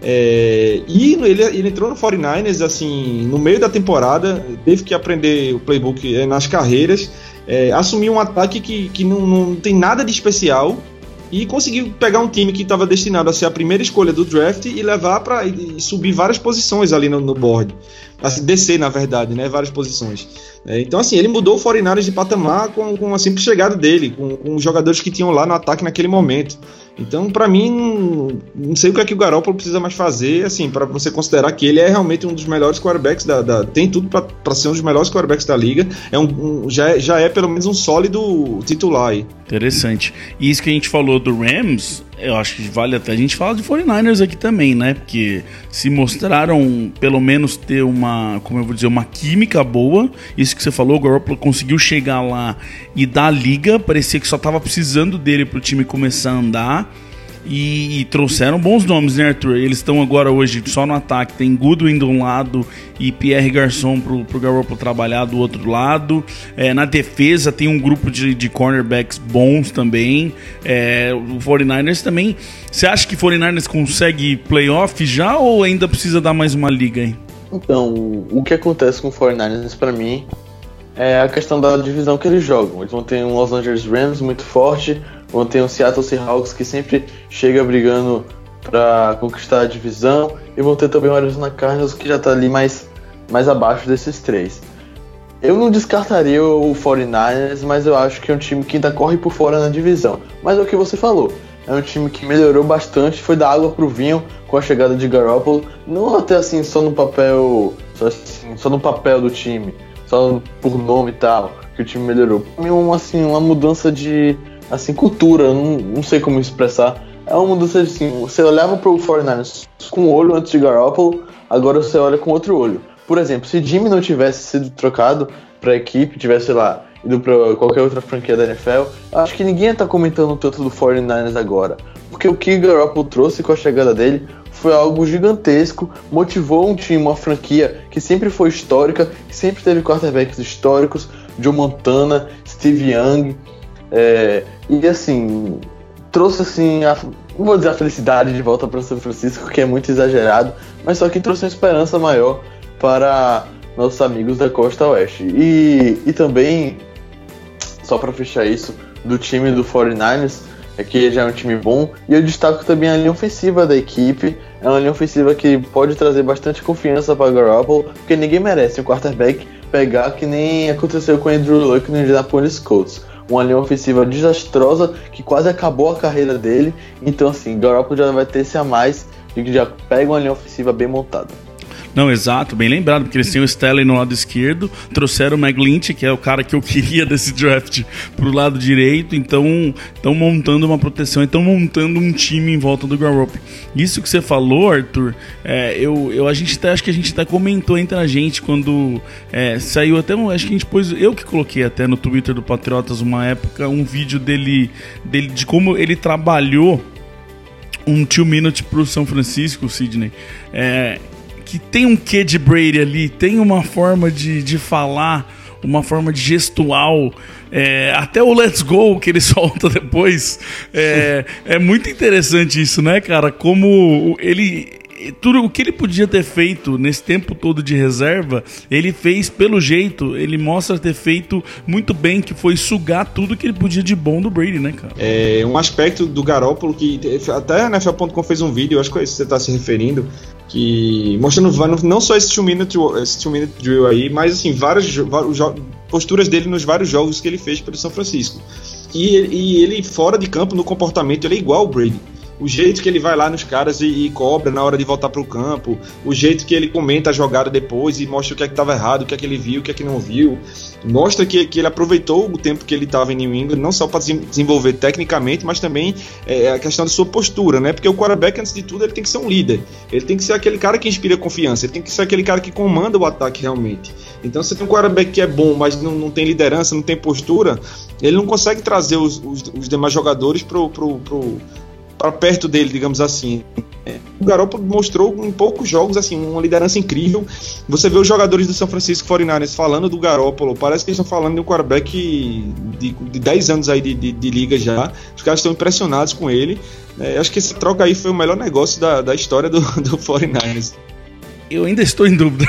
É, e ele, ele entrou no forty-niners assim, no meio da temporada, teve que aprender o playbook é, nas carreiras, é, assumiu um ataque que, que não, não tem nada de especial e conseguiu pegar um time que estava destinado a ser a primeira escolha do draft e levar para subir várias posições ali no, no board, assim, descer na verdade, né, várias posições. É, então assim, ele mudou o forty-niners de patamar com, com a simples chegada dele, com, com os jogadores que tinham lá no ataque naquele momento. Então, pra mim, não, não sei o que é que o Garoppolo precisa mais fazer, assim, para você considerar que ele é realmente um dos melhores quarterbacks da, da tem tudo pra, pra ser um dos melhores quarterbacks da liga. É um, um, já, é, já é pelo menos um sólido titular aí. Interessante. E isso que a gente falou do Rams, eu acho que vale até a gente falar de forty-niners aqui também, né? Porque se mostraram, pelo menos, ter uma, como eu vou dizer, uma química boa. Isso que você falou, o Garoppolo conseguiu chegar lá e dar a liga. Parecia que só tava precisando dele pro time começar a andar. E, e trouxeram bons nomes, né, Arthur? Eles estão agora hoje só no ataque. Tem Goodwin de um lado e Pierre Garçon pro, pro Garoppolo trabalhar do outro lado. É, na defesa tem um grupo de, de cornerbacks bons também. É, o forty-niners também. Você acha que o forty-niners consegue playoff já ou ainda precisa dar mais uma liga aí? Então, o que acontece com o forty-niners pra mim é a questão da divisão que eles jogam. Eles vão ter um Los Angeles Rams muito forte, vão ter um Seattle Seahawks que sempre chega brigando para conquistar a divisão, e vão ter também o Arizona Cardinals que já está ali mais, mais abaixo desses três. Eu não descartaria o forty-niners, mas eu acho que é um time que ainda corre por fora na divisão. Mas é o que você falou, é um time que melhorou bastante, foi da água pro vinho com a chegada de Garoppolo, não até assim só no papel, só, assim, só no papel do time, só por nome e tal, que o time melhorou. Pra mim, uma, assim, uma mudança de assim, cultura, não, não sei como expressar. É uma mudança de assim, você olhava pro forty-niners com um olho antes de Garoppolo, agora você olha com outro olho. Por exemplo, se Jimmy não tivesse sido trocado pra equipe, tivesse, sei lá, ido pra qualquer outra franquia da N F L, acho que ninguém ia estar comentando tanto do forty-niners agora. Porque o que Garoppolo trouxe com a chegada dele foi algo gigantesco, motivou um time, uma franquia que sempre foi histórica, que sempre teve quarterbacks históricos, Joe Montana, Steve Young, é, e assim, trouxe assim, a, não vou dizer a felicidade de volta para São Francisco, que é muito exagerado, mas só que trouxe uma esperança maior para nossos amigos da Costa Oeste. E, e também, só para fechar isso, do time do forty-niners, é que já é um time bom, e eu destaco também a linha ofensiva da equipe. É uma linha ofensiva que pode trazer bastante confiança para Garoppolo, porque ninguém merece um quarterback pegar que nem aconteceu com o Andrew Luck no Indianapolis Colts. Uma linha ofensiva desastrosa que quase acabou a carreira dele. Então assim, Garoppolo já vai ter esse a mais e que já pega uma linha ofensiva bem montada. Não, exato, bem lembrado, porque eles têm o Stelly no lado esquerdo, trouxeram o McGlinchey, que é o cara que eu queria desse draft, pro lado direito, então estão montando uma proteção, estão montando um time em volta do Garoppolo. Isso que você falou, Arthur, é, eu, eu, a gente até, acho que a gente até comentou entre a gente quando é, saiu até, acho que a gente pôs, eu que coloquei até no Twitter do Patriotas uma época, um vídeo dele, dele de como ele trabalhou um two minute pro São Francisco, Sidney, é... que tem um quê de Brady ali, tem uma forma de, de falar uma forma de gestual, é, até o let's go que ele solta depois, é, é muito interessante isso, né, cara? Como ele... Tudo o que ele podia ter feito nesse tempo todo de reserva, ele fez pelo jeito, ele mostra ter feito muito bem, que foi sugar tudo que ele podia de bom do Brady, né, cara? É um aspecto do Garoppolo que até a N F L ponto com fez um vídeo, eu acho que é isso que você está se referindo, que mostrando não só esse two-minute esse two-minute drill aí, mas assim, várias, várias posturas dele nos vários jogos que ele fez pelo São Francisco. E, e ele fora de campo, no comportamento, ele é igual ao Brady. O jeito que ele vai lá nos caras e, e cobra na hora de voltar pro campo, o jeito que ele comenta a jogada depois e mostra o que é que estava errado, o que é que ele viu, o que é que não viu, mostra que, que ele aproveitou o tempo que ele estava em New England, não só para desenvolver tecnicamente, mas também é, a questão da sua postura, né? Porque o quarterback, antes de tudo, ele tem que ser um líder, ele tem que ser aquele cara que inspira confiança, ele tem que ser aquele cara que comanda o ataque realmente. Então, se você tem um quarterback que é bom, mas não, não tem liderança, não tem postura, ele não consegue trazer os, os, os demais jogadores pro, pro, pro para perto dele, digamos assim. O Garoppolo mostrou em poucos jogos assim, uma liderança incrível. Você vê os jogadores do São Francisco forty-niners falando do Garoppolo, parece que eles estão falando de um quarterback de, de dez anos aí de, de, de liga já. Os caras estão impressionados com ele. É, acho que essa troca aí foi o melhor negócio da, da história do, do forty-niners. Eu ainda estou em dúvida.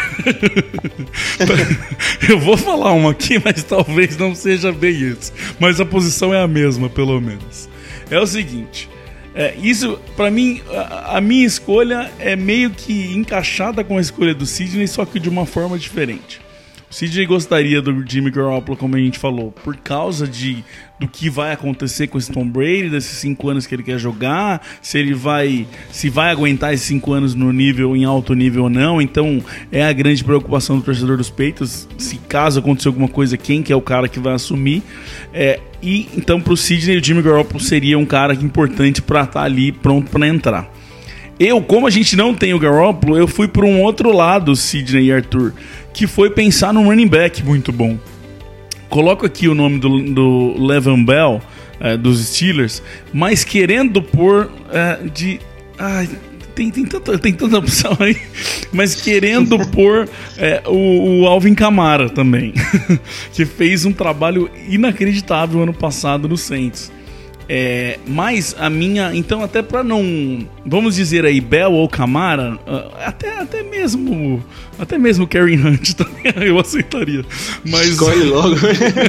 Eu vou falar uma aqui, mas talvez não seja bem isso. Mas a posição é a mesma, pelo menos. É o seguinte... É, isso, pra mim, a, a minha escolha é meio que encaixada com a escolha do Sidney, só que de uma forma diferente. O Sidney gostaria do Jimmy Garoppolo, como a gente falou, por causa de, do que vai acontecer com esse Tom Brady, desses cinco anos que ele quer jogar, se ele vai, se vai aguentar esses cinco anos no nível, em alto nível ou não. Então é a grande preocupação do torcedor dos Patriots, se caso acontecer alguma coisa, quem que é o cara que vai assumir. É, e então pro Sidney, o Jimmy Garoppolo seria um cara importante para estar ali pronto para entrar. Eu, como a gente não tem o Garoppolo, eu fui para um outro lado, Sidney e Arthur, que foi pensar num running back muito bom. Coloco aqui o nome do, do Le'Veon Bell, é, dos Steelers, mas querendo pôr é, de... Ai, tem, tem, tanta, tem tanta opção aí, mas querendo pôr é, o, o Alvin Kamara também, que fez um trabalho inacreditável ano passado no Saints. É, mas a minha... Então, até pra não... Vamos dizer aí, Bell ou Kamara, até, até mesmo... Até mesmo Karen Hunt também eu aceitaria. Mas, escolhe logo.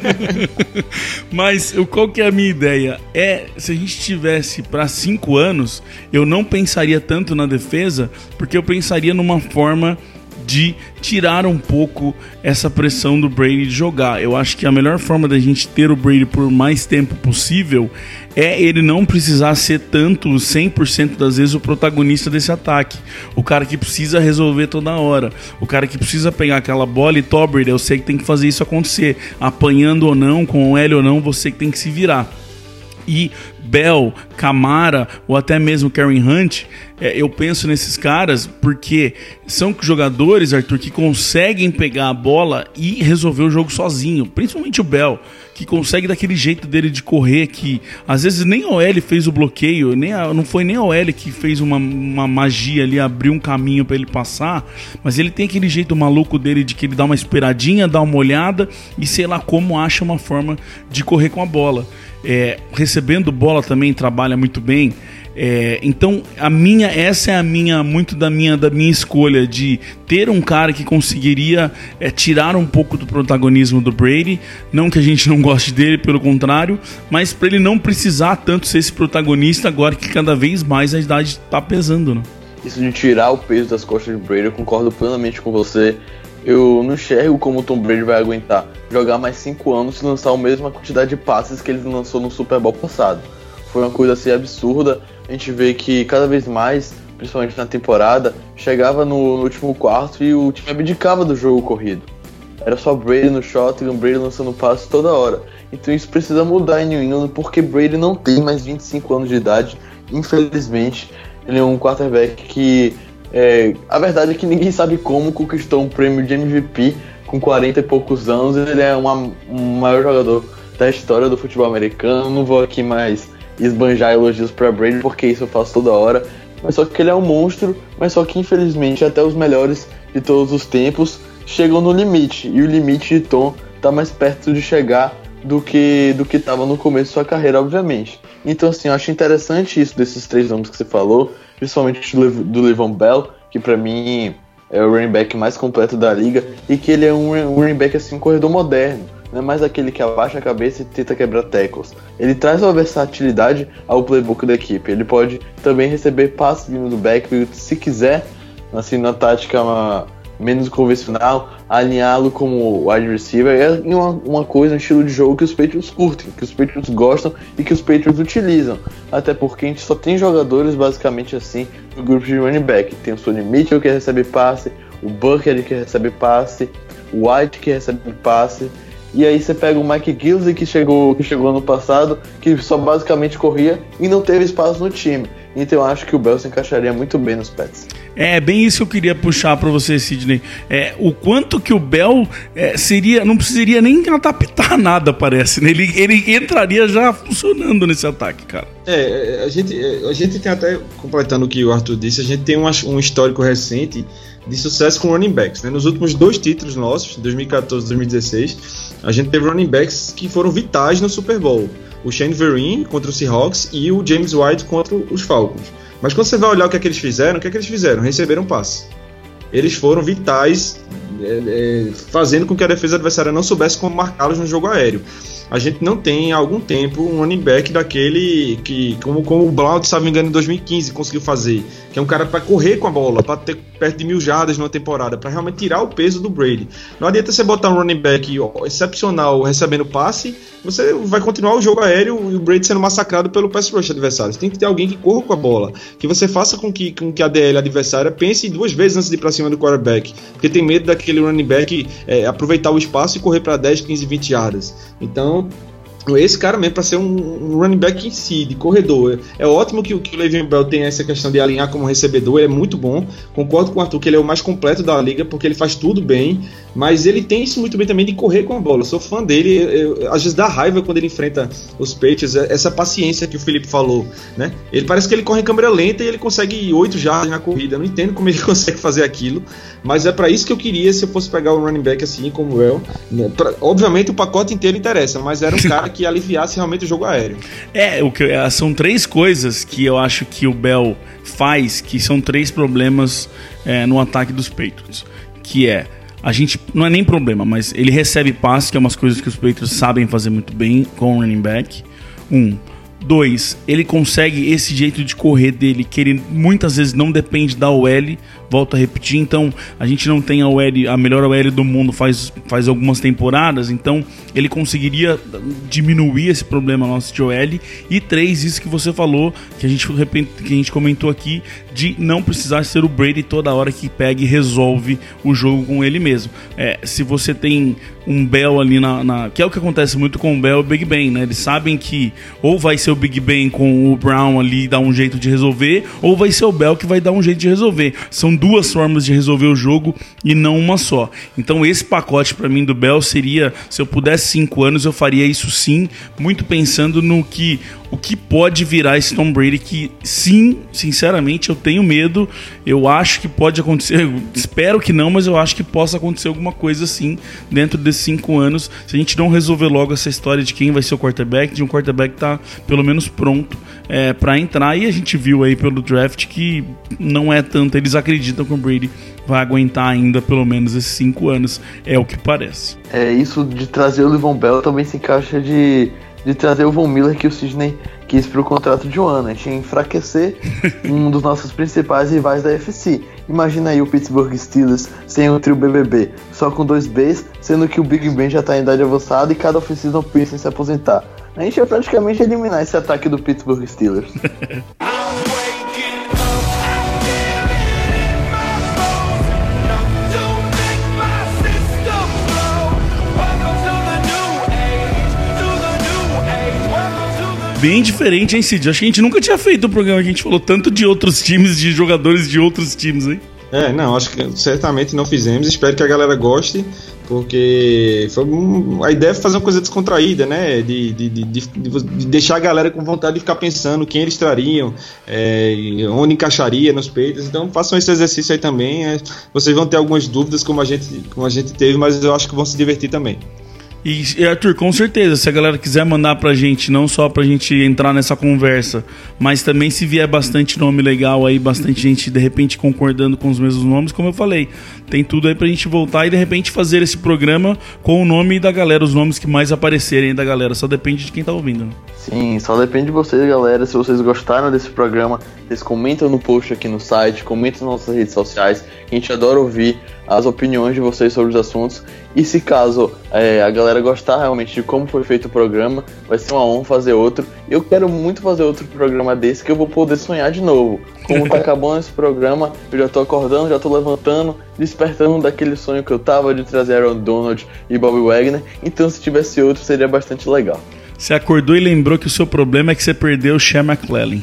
Mas qual que é a minha ideia? É, se a gente tivesse para cinco anos, eu não pensaria tanto na defesa, porque eu pensaria numa forma de tirar um pouco essa pressão do Brady de jogar. Eu acho que a melhor forma da gente ter o Brady por mais tempo possível é ele não precisar ser tanto, cem por cento das vezes, o protagonista desse ataque. O cara que precisa resolver toda hora. O cara que precisa pegar aquela bola e, Tom Brady, eu sei que tem que fazer isso acontecer. Apanhando ou não, com o L ou não, você que tem que se virar. E Bell, Kamara ou até mesmo Karen Hunt, é, eu penso nesses caras porque são jogadores, Arthur, que conseguem pegar a bola e resolver o jogo sozinho. Principalmente o Bell, que consegue daquele jeito dele de correr, que às vezes nem a O L fez o bloqueio, nem a, não foi nem a O L que fez uma, uma magia ali, abriu um caminho para ele passar, mas ele tem aquele jeito maluco dele de que ele dá uma esperadinha, dá uma olhada e sei lá como acha uma forma de correr com a bola. É, recebendo bola também trabalha muito bem. É, então a minha, essa é a minha, muito da minha, da minha escolha de ter um cara que conseguiria é, tirar um pouco do protagonismo do Brady, não que a gente não goste dele, pelo contrário, mas para ele não precisar tanto ser esse protagonista agora que cada vez mais a idade está pesando, né? Isso de tirar o peso das costas de Brady, eu concordo plenamente com você. Eu não enxergo como o Tom Brady vai aguentar jogar mais cinco anos e lançar a mesma quantidade de passes que ele lançou no Super Bowl passado. Foi uma coisa assim absurda. A gente vê que cada vez mais, principalmente na temporada, chegava no, no último quarto e o time abdicava do jogo corrido. Era só Brady no shotgun, Brady lançando passes toda hora. Então isso precisa mudar em New England, porque Brady não tem mais vinte e cinco anos de idade. Infelizmente, ele é um quarterback que... É, a verdade é que ninguém sabe como conquistou um prêmio de M V P com quarenta e poucos anos. Ele é uma, um maior jogador da história do futebol americano. Não vou aqui mais esbanjar elogios para Brady, porque isso eu faço toda hora. Mas só que ele é um monstro, mas só que infelizmente até os melhores de todos os tempos chegam no limite. E o limite de Tom tá mais perto de chegar do que do que tava no começo de sua carreira, obviamente. Então, assim, eu acho interessante isso desses três nomes que você falou, principalmente do, Le- do Le'Veon Bell, que pra mim é o running back mais completo da liga, e que ele é um, um running back, assim, um corredor moderno. Não é mais aquele que abaixa a cabeça e tenta quebrar tackles. Ele traz uma versatilidade ao playbook da equipe. Ele pode também receber passes vindo do backfield, se quiser, assim, na tática uma, menos convencional, alinhá-lo como wide receiver. É uma, uma coisa, um estilo de jogo que os Patriots curtem, que os Patriots gostam e que os Patriots utilizam. Até porque a gente só tem jogadores basicamente assim no grupo de running back. Tem o Sonny Mitchell que recebe passe, o Buckhead que recebe passe, o White que recebe passe. E aí você pega o Mike Gillislee que chegou, que chegou ano passado, que só basicamente corria e não teve espaço no time. Então eu acho que o Bell se encaixaria muito bem nos Pets. É bem isso que eu queria puxar pra você, Sidney. É, o quanto que o Bell é, seria, não precisaria nem adaptar nada, parece, né? Ele, ele entraria já funcionando nesse ataque, cara. É, a gente, a gente tem até, completando o que o Arthur disse, a gente tem um, um histórico recente de sucesso com running backs, né? Nos últimos dois títulos nossos, dois mil e catorze e dois mil e dezesseis, a gente teve running backs que foram vitais no Super Bowl. O Shane Vereen contra o Seahawks e o James White contra os Falcons. Mas quando você vai olhar o que é que eles fizeram, o que é que eles fizeram? Receberam passe. Eles foram vitais, é, é, fazendo com que a defesa adversária não soubesse como marcá-los no jogo aéreo. A gente não tem há algum tempo um running back daquele que, como, como o Blount, se não me engano, em dois mil e quinze conseguiu fazer, que é um cara para correr com a bola, para ter perto de mil jardas numa temporada, para realmente tirar o peso do Brady. Não adianta você botar um running back excepcional recebendo passe, você vai continuar o jogo aéreo e o Brady sendo massacrado pelo pass rush adversário. Você tem que ter alguém que corra com a bola, que você faça com que, com que a D L adversária pense duas vezes antes de ir para cima do quarterback, porque tem medo daquele running back é, aproveitar o espaço e correr para dez, quinze, vinte jardas. Então esse cara mesmo para ser um, um running back em si, de corredor. É, é ótimo que, que o Le'Veon Bell tenha essa questão de alinhar como recebedor, ele é muito bom. Concordo com o Arthur que ele é o mais completo da liga, porque ele faz tudo bem, mas ele tem isso muito bem também de correr com a bola. Eu sou fã dele, eu, eu, às vezes dá raiva quando ele enfrenta os Patriots, essa paciência que o Felipe falou, né? Ele parece que ele corre em câmera lenta e ele consegue oito jardas na corrida. Eu não entendo como ele consegue fazer aquilo, mas é para isso que eu queria se eu fosse pegar um running back assim como o Bell. Né? Pra, obviamente o pacote inteiro interessa, mas era um cara que aliviasse realmente o jogo aéreo. É, o que, são três coisas que eu acho que o Bell faz, que são três problemas é, no ataque dos Patriots, que é, a gente, não é nem problema, mas ele recebe passe, que é umas coisas que os Patriots sabem fazer muito bem com o running back. Um. Dois, ele consegue esse jeito de correr dele, que ele muitas vezes não depende da O L, volto a repetir, então a gente não tem a O L, a melhor O L do mundo faz, faz algumas temporadas, então ele conseguiria diminuir esse problema nosso de O L. E três, isso que você falou, que a gente, que a gente comentou aqui, de não precisar ser o Brady toda hora que pega e resolve o jogo com ele mesmo. É, se você tem um Bell ali na, na... que é o que acontece muito com o Bell e o Big Ben, né? Eles sabem que ou vai ser o Big Ben com o Brown ali dar um jeito de resolver, ou vai ser o Bell que vai dar um jeito de resolver. São duas formas de resolver o jogo e não uma só. Então esse pacote para mim do Bell seria, se eu pudesse cinco anos, eu faria isso sim, muito pensando no que o que pode virar esse Tom Brady, que sim, sinceramente eu tenho medo, eu acho que pode acontecer, eu espero que não, mas eu acho que possa acontecer alguma coisa assim dentro desses cinco anos, se a gente não resolver logo essa história de quem vai ser o quarterback, de um quarterback que tá pelo menos pronto é, para entrar. E a gente viu aí pelo draft que não é tanto, eles acreditam que o Brady vai aguentar ainda pelo menos esses cinco anos, é o que parece. É, isso de trazer o Le'Veon Bell também se encaixa de, de trazer o Von Miller que o Sidney quis para o contrato de um ano. A gente ia enfraquecer um dos nossos principais rivais da A F C. Imagina aí o Pittsburgh Steelers sem o trio B B B, só com dois Bs, sendo que o Big Ben já está em idade avançada e cada oficina pensa em se aposentar. A gente ia praticamente eliminar esse ataque do Pittsburgh Steelers. Bem diferente, hein, Cid? Acho que a gente nunca tinha feito um programa que a gente falou tanto de outros times, de jogadores de outros times, hein? É, não, acho que certamente não fizemos. Espero que a galera goste, porque foi um, a ideia é fazer uma coisa descontraída, né? De, de, de, de, de deixar a galera com vontade de ficar pensando quem eles trariam, é, onde encaixaria nos peitos. Então façam esse exercício aí também. É, vocês vão ter algumas dúvidas, como a gente, como a gente teve, mas eu acho que vão se divertir também. E, e Arthur, com certeza, se a galera quiser mandar pra gente, não só pra gente entrar nessa conversa, mas também se vier bastante nome legal aí, bastante gente de repente concordando com os mesmos nomes, como eu falei, tem tudo aí pra gente voltar e de repente fazer esse programa com o nome da galera, os nomes que mais aparecerem da galera, só depende de quem tá ouvindo, né? Sim, só depende de vocês, galera. Se vocês gostaram desse programa, vocês comentam no post aqui no site, comentam nas nossas redes sociais, a gente adora ouvir as opiniões de vocês sobre os assuntos. E se caso é, a galera gostar realmente de como foi feito o programa, vai ser uma honra fazer outro. Eu quero muito fazer outro programa desse, que eu vou poder sonhar de novo. Como tá acabando esse programa, eu já tô acordando, já tô levantando, despertando daquele sonho que eu tava de trazer Aaron Donald e Bobby Wagner. Então se tivesse outro, seria bastante legal. Você acordou e lembrou que o seu problema é que você perdeu o Shea McClellan.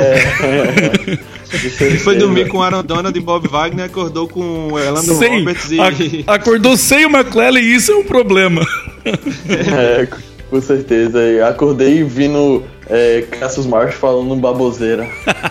É. Ele foi dormir com Aaron Donald e Bob Wagner, acordou com Orlando Sem, Roberts e... a, acordou sem o McClellan e isso é um problema. É, com certeza. E acordei vindo é, Cassius Marsh falando baboseira.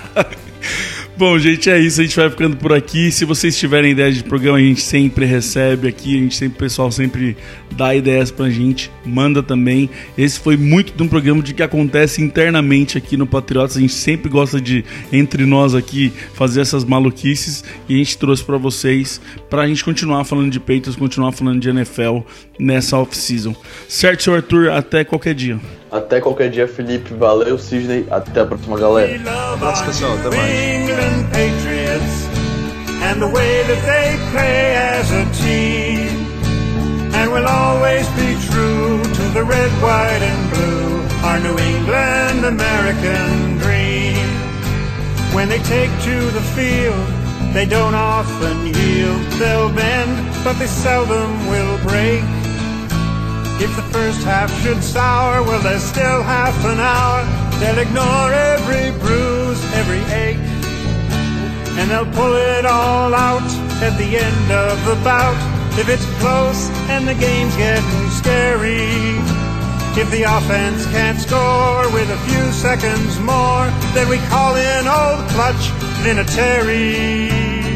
Bom, gente, é isso. A gente vai ficando por aqui. Se vocês tiverem ideias de programa, a gente sempre recebe aqui. A gente sempre, o pessoal sempre dá ideias pra gente. Manda também. Esse foi muito de um programa de que acontece internamente aqui no Patriotas. A gente sempre gosta de, entre nós aqui, fazer essas maluquices. E a gente trouxe pra vocês, pra gente continuar falando de Patriots, continuar falando de N F L nessa off-season. Certo, seu Arthur? Até qualquer dia. Até qualquer dia, Felipe. Valeu, Sidney. Até a próxima, galera. Abraço, pessoal. Até mais. Patriots and the way that they play as a team, and we'll always be true to the red, white and blue, our New England American dream. When they take to the field, they don't often yield. They'll bend, but they seldom will break. If the first half should sour, well, there's still half an hour. They'll ignore every bruise, every ache, and they'll pull it all out at the end of the bout. If it's close and the game's getting scary, if the offense can't score with a few seconds more, then we call in old clutch Vinatieri.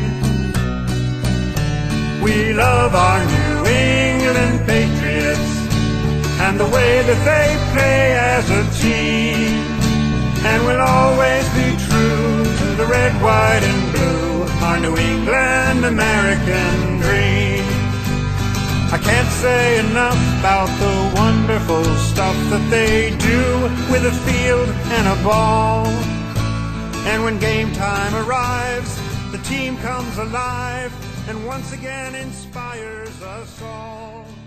We love our New England Patriots and the way that they play as a team, and we'll always be true to the red, white and blue, our New England American dream. I can't say enough about the wonderful stuff that they do with a field and a ball. And when game time arrives, the team comes alive and once again inspires us all.